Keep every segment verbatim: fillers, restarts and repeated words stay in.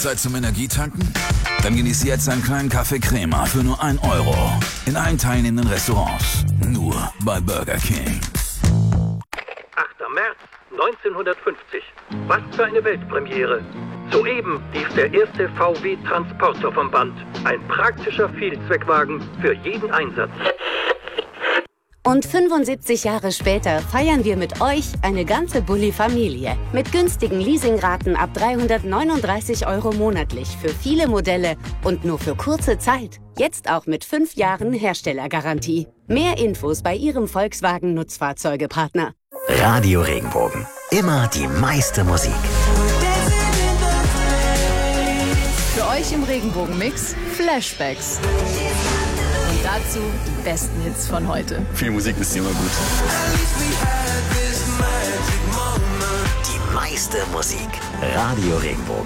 Zeit zum Energietanken? Dann genieß jetzt einen kleinen Kaffee Crema für nur ein Euro. In allen teilnehmenden Restaurants. Nur bei Burger King. achter März neunzehnhundertfünfzig. Was für eine Weltpremiere. Soeben lief der erste V W-Transporter vom Band. Ein praktischer Vielzweckwagen für jeden Einsatz. Und fünfundsiebzig Jahre später feiern wir mit euch eine ganze Bulli-Familie. Mit günstigen Leasingraten ab dreihundertneununddreißig Euro monatlich für viele Modelle und nur für kurze Zeit. Jetzt auch mit fünf Jahren Herstellergarantie. Mehr Infos bei Ihrem Volkswagen-Nutzfahrzeugepartner. Radio Regenbogen. Immer die meiste Musik. Für euch im Regenbogen-Mix Flashbacks. Und dazu die besten Hits von heute. Viel Musik ist immer gut. Die meiste Musik. Radio Regenbogen.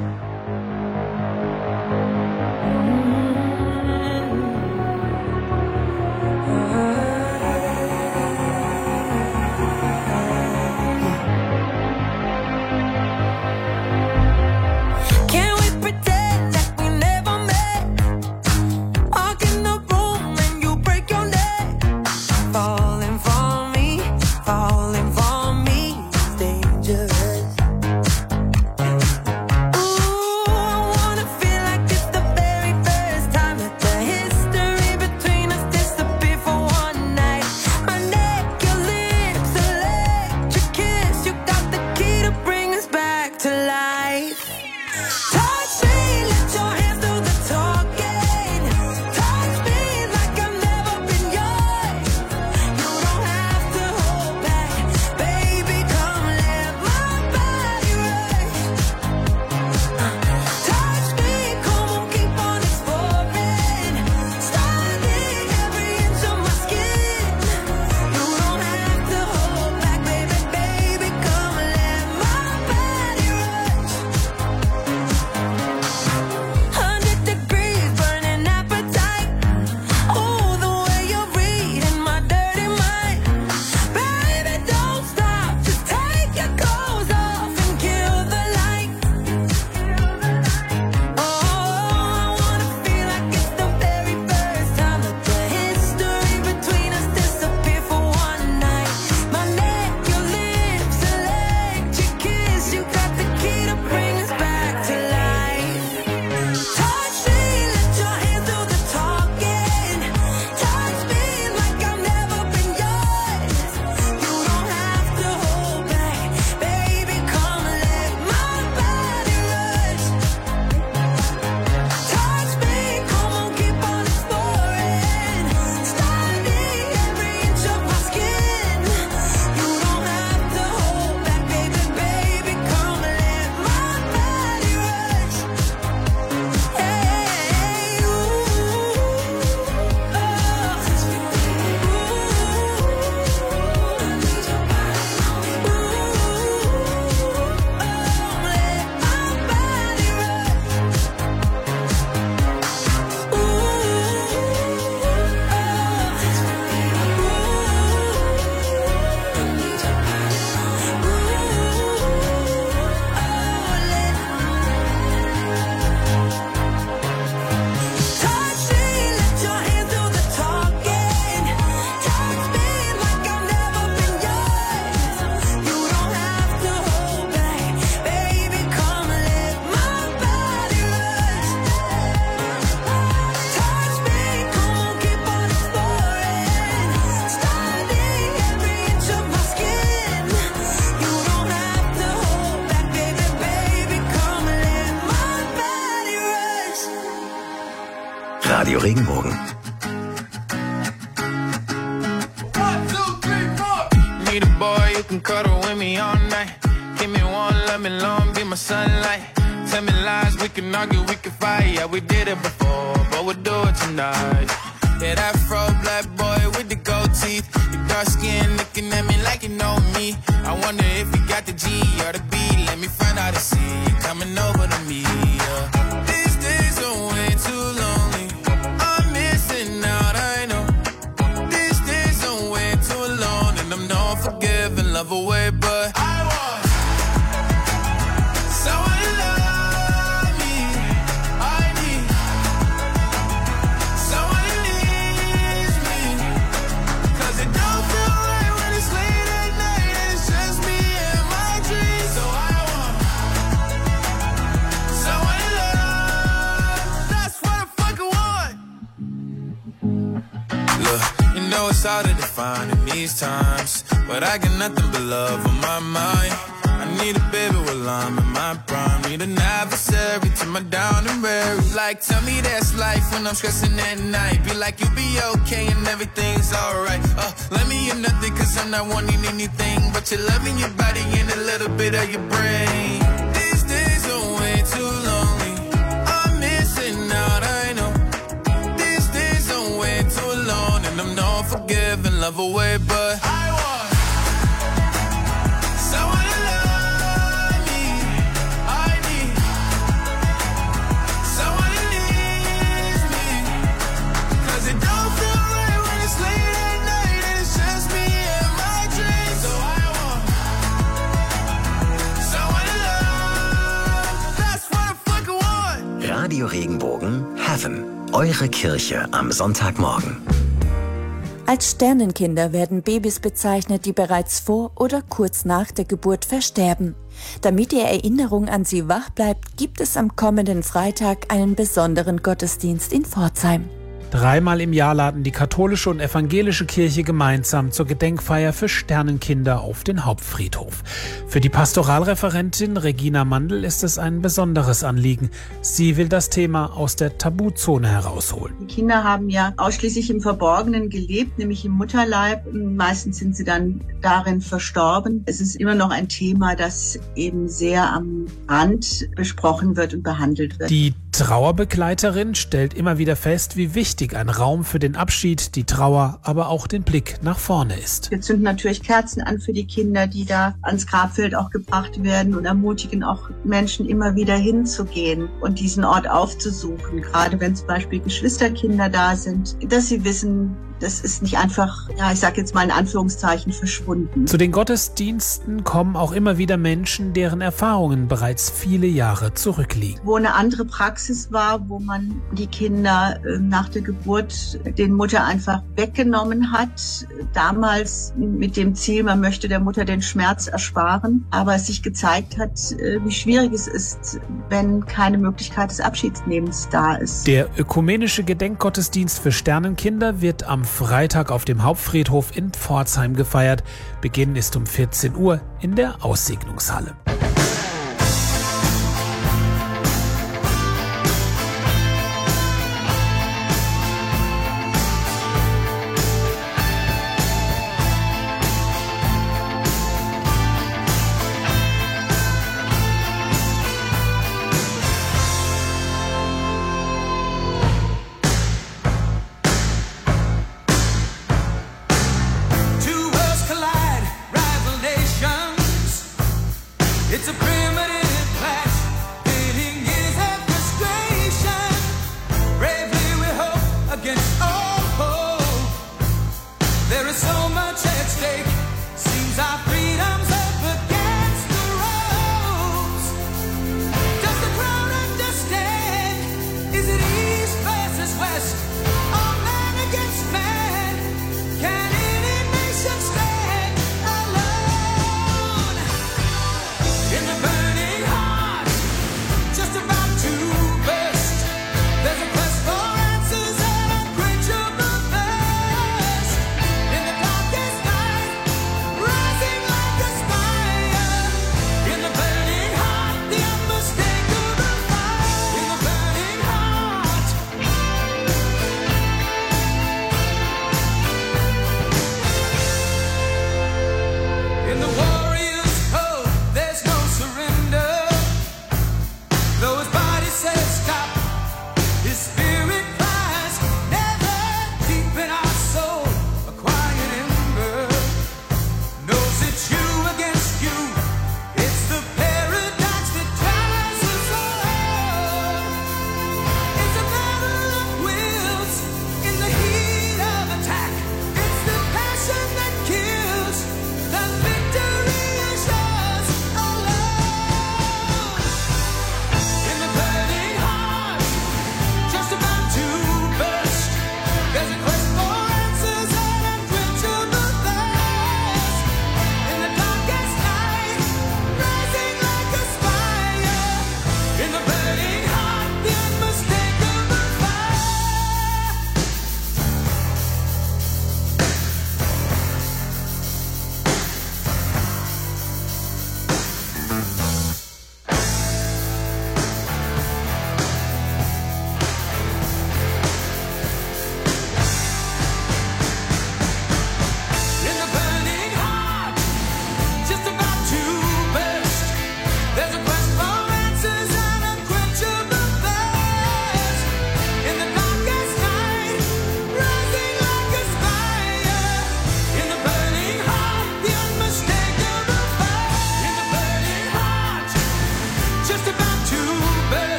Radio Regenbogen. Need a boy you can cuddle with me all night. Give me one, let me long, be my sunlight. Tell me lies, we can argue, we can fight. Yeah, we did it before, but we'll do it tonight. Yeah, that fro black boy with the gold teeth. Your dark skin looking at me like you know me. I wonder if you got the G or the B. Let me find out and see you coming over to me. Yeah. These days are way too lonely. I'm missing out, I know. These days are way too alone, and I'm not forgiving, love away, but I want someone to love me look, you know it's hard to define in these times, but I got nothing but love on my mind. I need a baby while I'm in my prime. Need an adversary to my down and weary. Like, tell me that's life when I'm stressing at night. Be like, you'll be okay and everything's alright. Uh, let me in nothing cause I'm not wanting anything but you're loving your body and a little bit of your brain. These days are way too lonely. I'm missing out, I know. These days are way too long and I'm not forgiving, love away, but I want someone to love me. I need someone who needs me. Cause it don't feel right when it's late at night and it's just me and my dreams. So I want someone to love. That's what I fucking want. Radio Regenbogen Heaven. Eure Kirche am Sonntagmorgen. Als Sternenkinder werden Babys bezeichnet, die bereits vor oder kurz nach der Geburt versterben. Damit die Erinnerung an sie wach bleibt, gibt es am kommenden Freitag einen besonderen Gottesdienst in Pforzheim. Dreimal im Jahr laden die katholische und evangelische Kirche gemeinsam zur Gedenkfeier für Sternenkinder auf den Hauptfriedhof. Für die Pastoralreferentin Regina Mandl ist es ein besonderes Anliegen. Sie will das Thema aus der Tabuzone herausholen. Die Kinder haben ja ausschließlich im Verborgenen gelebt, nämlich im Mutterleib. Meistens sind sie dann darin verstorben. Es ist immer noch ein Thema, das eben sehr am Rand besprochen wird und behandelt wird. Die Trauerbegleiterin stellt immer wieder fest, wie wichtig ein Raum für den Abschied, die Trauer, aber auch den Blick nach vorne ist. Wir zünden natürlich Kerzen an für die Kinder, die da ans Grabfeld auch gebracht werden und ermutigen auch Menschen immer wieder hinzugehen und diesen Ort aufzusuchen. Gerade wenn zum Beispiel Geschwisterkinder da sind, dass sie wissen, das ist nicht einfach, ja, ich sage jetzt mal in Anführungszeichen, verschwunden. Zu den Gottesdiensten kommen auch immer wieder Menschen, deren Erfahrungen bereits viele Jahre zurückliegen. Wo eine andere Praxis war, wo man die Kinder äh, nach der Geburt den Mutter einfach weggenommen hat. Damals mit dem Ziel, man möchte der Mutter den Schmerz ersparen. Aber es sich gezeigt hat, äh, wie schwierig es ist, wenn keine Möglichkeit des Abschiedsnehmens da ist. Der ökumenische Gedenkgottesdienst für Sternenkinder wird am Freitag auf dem Hauptfriedhof in Pforzheim gefeiert. Beginn ist um vierzehn Uhr in der Aussegnungshalle. It's a primitive clash, pitting years of frustration. Bravely we hope against all hope. There is so much at stake. Seems our freedom's up against the ropes. Does the crowd understand? Is it east versus west? Or man against man? Can any nation stand alone? In the burning heart, just about to burst, there's a quest for answers and unquenchable thirst. In the dark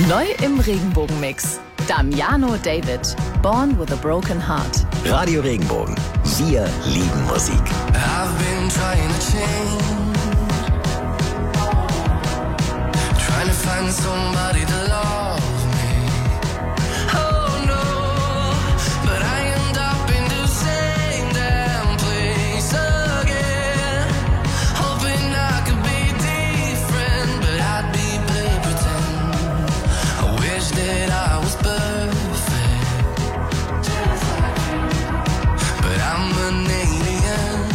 Neu im Regenbogenmix. Damiano David, Born with a Broken Heart. Radio Regenbogen. Wir lieben Musik. I've been trying to change, trying to find somebody to love me. Oh no, but I end up in the same damn place again, hoping I could be different, but I'd be play pretend. I wish that I was perfect, but I'm an alien.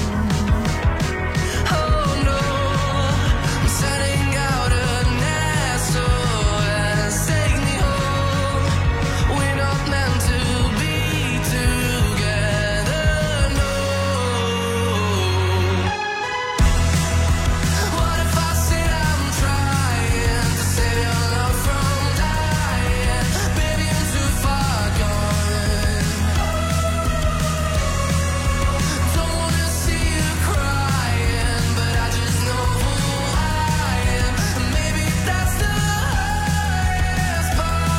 Oh no, I'm setting out an S O S, take me home. We're not meant to be together, no. What if I said I'm trying to save your love from dying? Baby, I'm too far gone. Don't wanna see you crying, but I just know who I am. Maybe that's the hardest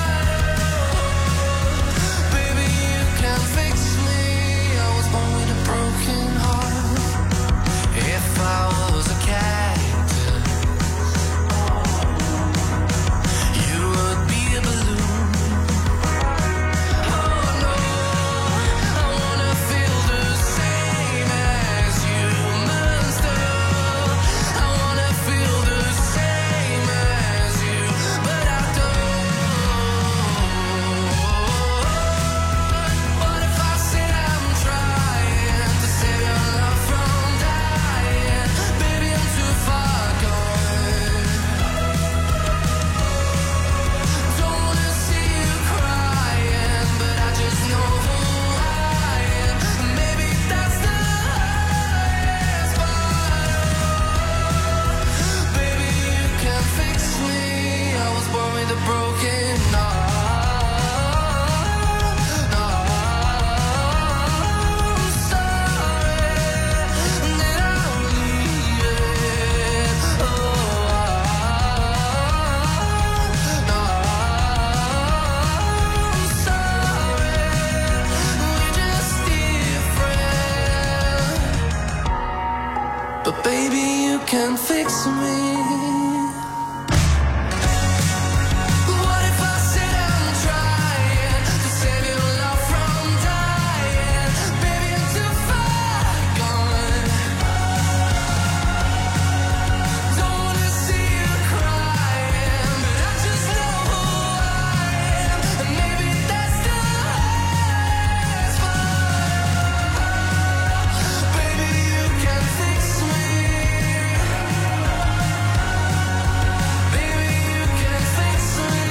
part. Baby, you can fix me. I was born with a broken heart. If I was a cactus, you would be a balloon. Oh no, I wanna feel the same as humans do. I wanna feel the same as you, but I don't. What if I said I'm trying to save your love from dying? Baby, I'm too far gone. Don't wanna see you crying, but I just know who I am. Maybe that's the hardest part. Baby, you can fix me. I was born with a broken heart. I'm sorry that I'm leaving. Oh, I'm sorry. We're just different. But baby, you can fix me. What if I said I'm trying to save your love from dying? Baby, I'm too far gone. Don't wanna see you crying, but I just know who I am. And maybe that's the hardest part. Baby, you can fix me. Baby, you can fix me.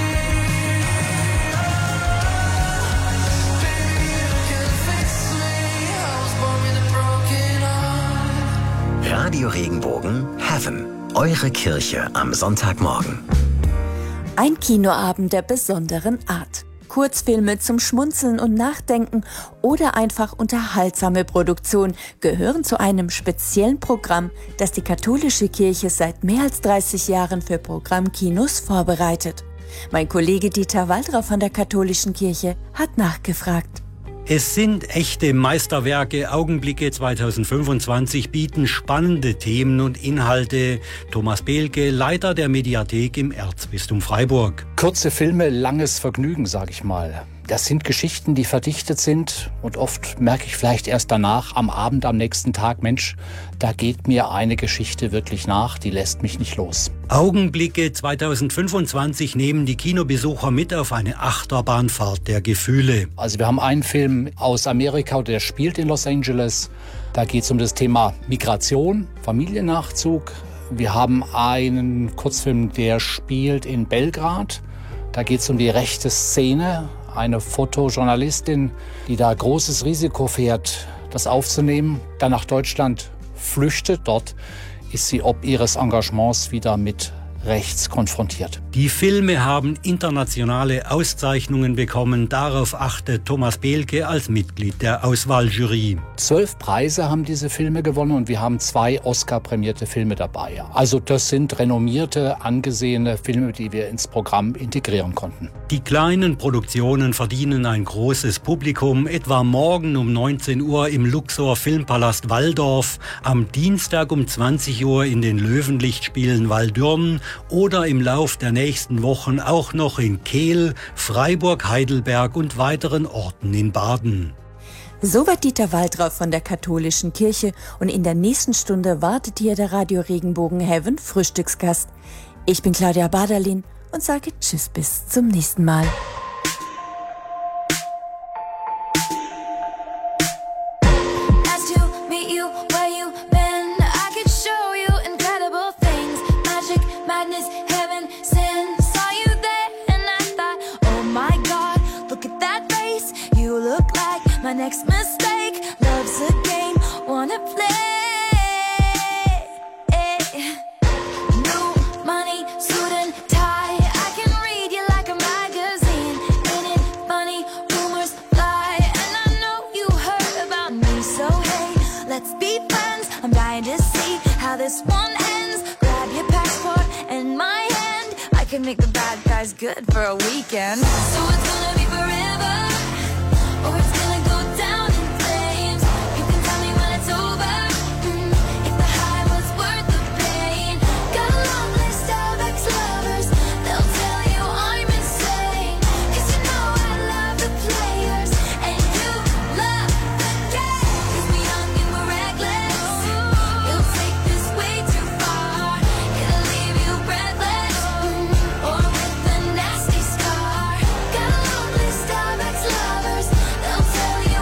Baby, you can fix me. I was born with a broken heart. Radio Regenbogen Heaven. Eure Kirche am Sonntagmorgen. Ein Kinoabend der besonderen Art. Kurzfilme zum Schmunzeln und Nachdenken oder einfach unterhaltsame Produktion gehören zu einem speziellen Programm, das die katholische Kirche seit mehr als dreißig Jahren für Programmkinos vorbereitet. Mein Kollege Dieter Waldrau von der katholischen Kirche hat nachgefragt. Es sind echte Meisterwerke. Augenblicke zweitausendfünfundzwanzig bieten spannende Themen und Inhalte. Thomas Behlke, Leiter der Mediathek im Erzbistum Freiburg. Kurze Filme, langes Vergnügen, sag ich mal. Das sind Geschichten, die verdichtet sind und oft merke ich vielleicht erst danach, am Abend, am nächsten Tag, Mensch, da geht mir eine Geschichte wirklich nach, die lässt mich nicht los. Augenblicke zweitausendfünfundzwanzig nehmen die Kinobesucher mit auf eine Achterbahnfahrt der Gefühle. Also wir haben einen Film aus Amerika, der spielt in Los Angeles. Da geht es um das Thema Migration, Familiennachzug. Wir haben einen Kurzfilm, der spielt in Belgrad. Da geht es um die rechte Szene. Eine Fotojournalistin, die da großes Risiko fährt, das aufzunehmen, dann nach Deutschland flüchtet. Dort ist sie ob ihres Engagements wieder mit rechts konfrontiert. Die Filme haben internationale Auszeichnungen bekommen. Darauf achtet Thomas Behlke als Mitglied der Auswahljury. Zwölf Preise haben diese Filme gewonnen und wir haben zwei Oscar-prämierte Filme dabei. Also das sind renommierte, angesehene Filme, die wir ins Programm integrieren konnten. Die kleinen Produktionen verdienen ein großes Publikum, etwa morgen um neunzehn Uhr im Luxor Filmpalast Walldorf, am Dienstag um zwanzig Uhr in den Löwenlichtspielen Waldürn oder im Lauf der nächsten Wochen auch noch in Kehl, Freiburg, Heidelberg und weiteren Orten in Baden. Soweit Dieter Waldrauf von der Katholischen Kirche und in der nächsten Stunde wartet hier der Radio Regenbogen Heaven Frühstücksgast. Ich bin Claudia Baderlin und sage Tschüss bis zum nächsten Mal. My next mistake, love's a game, wanna play. New money, suit and tie, I can read you like a magazine. Ain't it funny, rumors fly, and I know you heard about me. So hey, let's be friends, I'm dying to see how this one ends. Grab your passport and my hand, I can make the bad guys good for a weekend. So it's gonna be forever, or it's gonna down in flames. You can tell me when it's over, mm, if the high was worth the pain. Got a long list of ex-lovers, they'll tell you I'm insane. Cause you know I love the players, and you love the game. Cause we're young and we're reckless, you'll take this way too far. It'll leave you breathless, mm, or with a nasty scar. Got a long list of ex-lovers, they'll tell you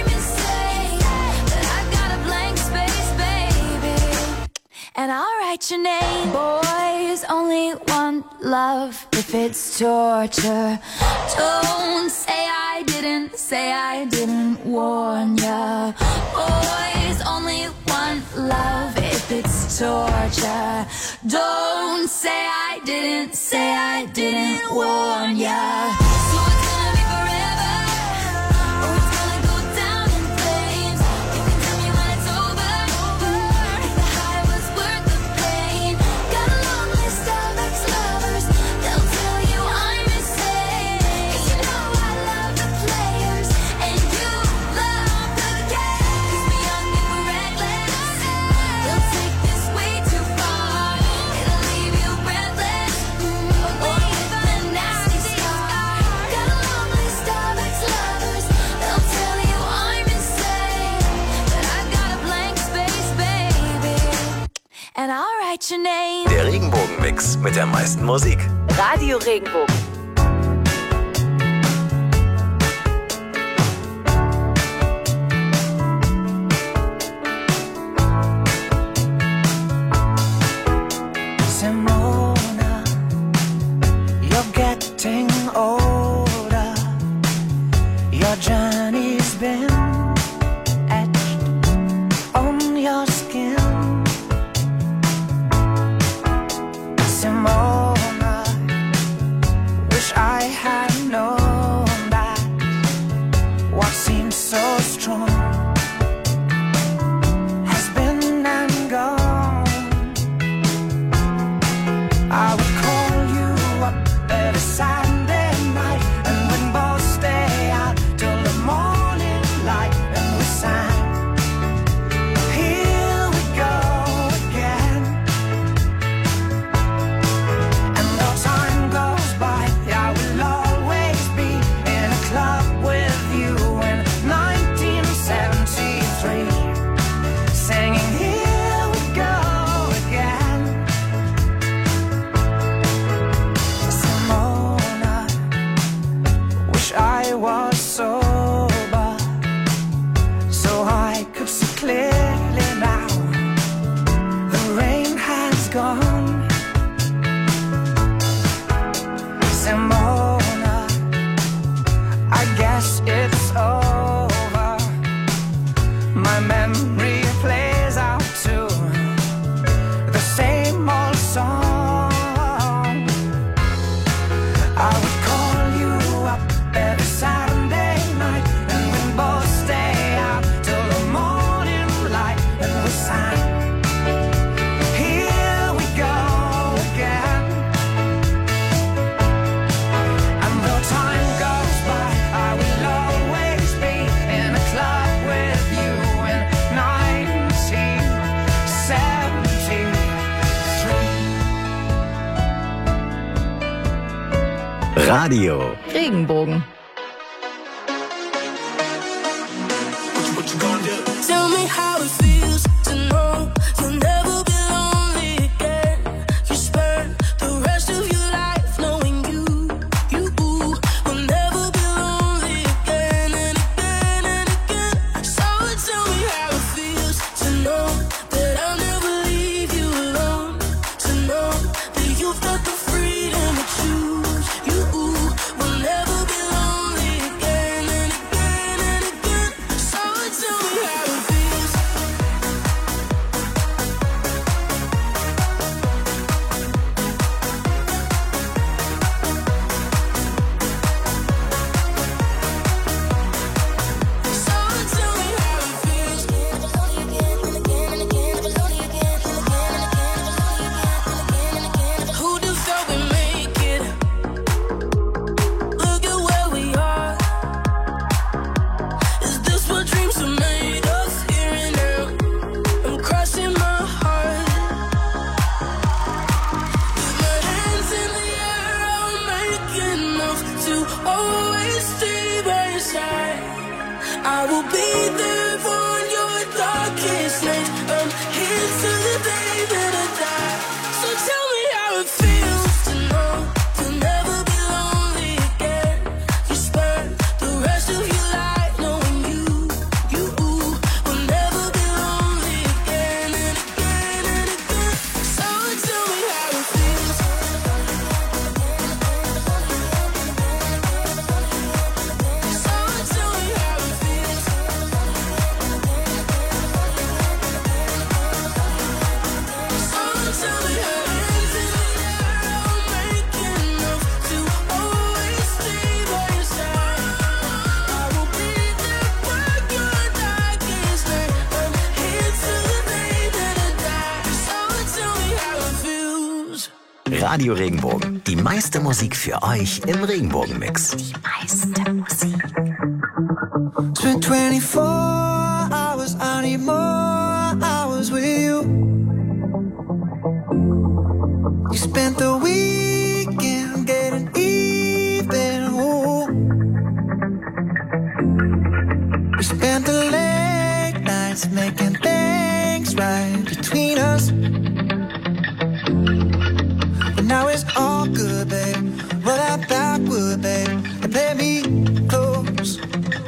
and I'll write your name. Boys only want love if it's torture. Don't say I didn't, say I didn't warn ya. Boys only want love if it's torture. Don't say I didn't, say I didn't warn ya. So it's gonna be forever, or it's gonna go down in flames. You can tell me when it's over, if the high was worth the pain. Got a long list of ex-lovers, they'll tell you I'm insane. Cause you know I love the players, and you love the game. Cause we're young and we're reckless, they'll take this way too far. It'll leave you breathless, mm, or with a nasty scar. Got a long list of ex-lovers, they'll tell you I'm insane. But I've got a blank space, baby, and I'll write your name. Der Regenbogenmix mit der meisten Musik. Radio Regenbogen. Simona, you're getting older. Your journey's been etched on your skin. Simona, wish I had known that what seems so strong has been and gone. I would call you up every Saturday night. Radio Regenbogen. Tell me how it feels to know you'll never be lonely again. You spend the rest of your life knowing you, you will never be lonely again and again and again. So tell me how it feels to know that I'll never leave you alone. To know that you've got the freedom to choose. You will never be lonely again and again and again. So tell me how it feels. Who'd have thought we'd make it? Look at where we are. Is this what dreams are made of? Here and now, I'm crossing my heart. With my hands in the air, I'll make enough to always stay by your side. I will be there for your darkest night. I'm here till the day that I die. So tell me how it feels to know you'll never be lonely again. You spend the rest of your life knowing you, you will never be lonely again and again and again. So tell me how it feels. So tell me how it feels. So tell me how hands in the air, I'll make enough to always stay by your side. I will be there for your darkest night. I'm here till the day that I die. So tell me how it feels. Radio Regenbogen. Die meiste Musik für euch im Regenbogen-Mix. Die meiste Musik. Spent twenty-four hours, I need more hours with you. You spent the weekend getting even. Ooh. We spent the late nights making things right between us. But now it's all good, babe. Roll that backward, babe, and play me close.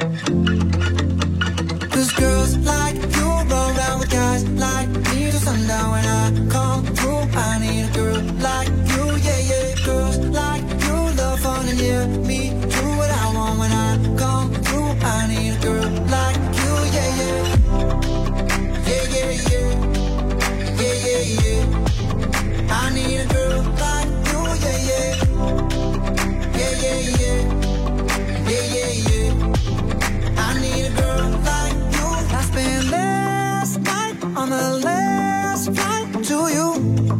Cause girls like you run around with guys like me till sundown. When I come through, I need a girl like you, yeah, yeah. Girls like you love fun and yeah, me do what I want. When I come through, I need a girl like you, yeah, yeah. Yeah, yeah, yeah. Yeah, yeah, yeah. I need a girl like you, yeah, yeah. Yeah, yeah, yeah. Yeah, yeah, yeah. I need a girl like you. I spent last night on the last flight to you.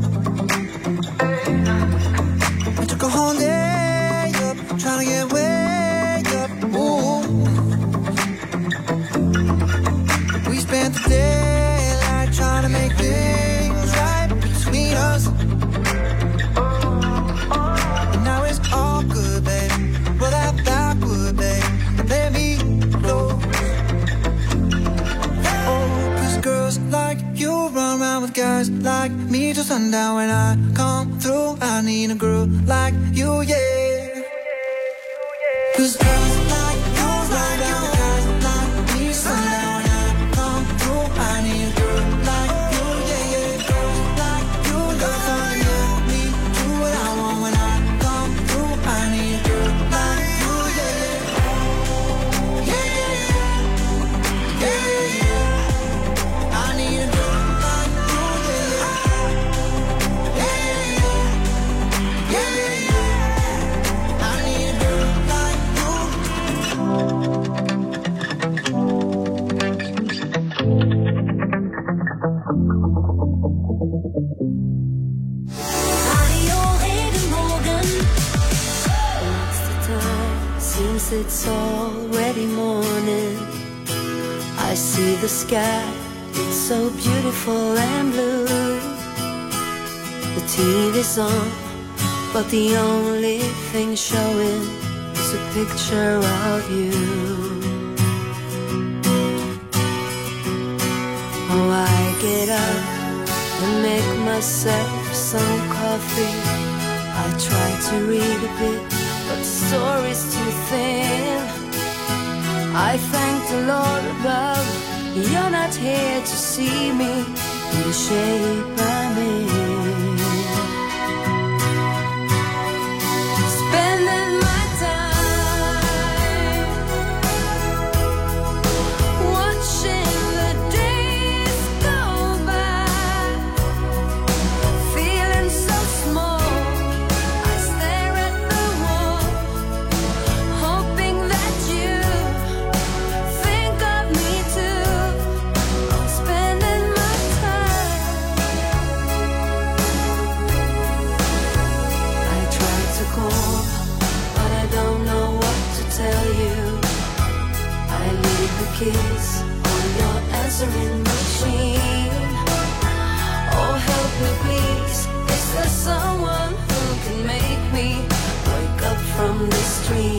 I took a whole day up, trying to get way up. Ooh. We spent the daylight trying to make things right between us. And now it's all good, babe. Roll that backward, babe, and let me close. Oh, cause girls like you run around with guys like me till sundown. When I come through, I need a girl like you, yeah. Cause girls like you run around with guys like me till sundown. When I come through, I need a girl like you, yeah, yeah. Girls like you love fun, yeah. Me do what I want. When I come through, I need a girl like you, yeah, yeah. Yeah, yeah, yeah. Yeah, yeah, yeah. I need a girl like you, yeah, yeah. Yeah, yeah, yeah. Yeah, yeah, yeah. I need a girl like you. Radio Regenbogen. What's the time? Seems it's already morning. I see the sky, it's so beautiful and blue. The T V's on, but the only thing showing is a picture of you. Oh, I get up and make myself some coffee. I try to read a bit, but the story's too thin. I thank the Lord above, you're not here to see me in the shape I'm in. Spending my time watching the days go by, feeling so small. I stare at the wall, hoping that you think of me too. Spending my time. I try to call, but I don't know what to tell you. I leave the keys on your answering machine. Oh, help me please, is there someone who can make me wake up from this dream?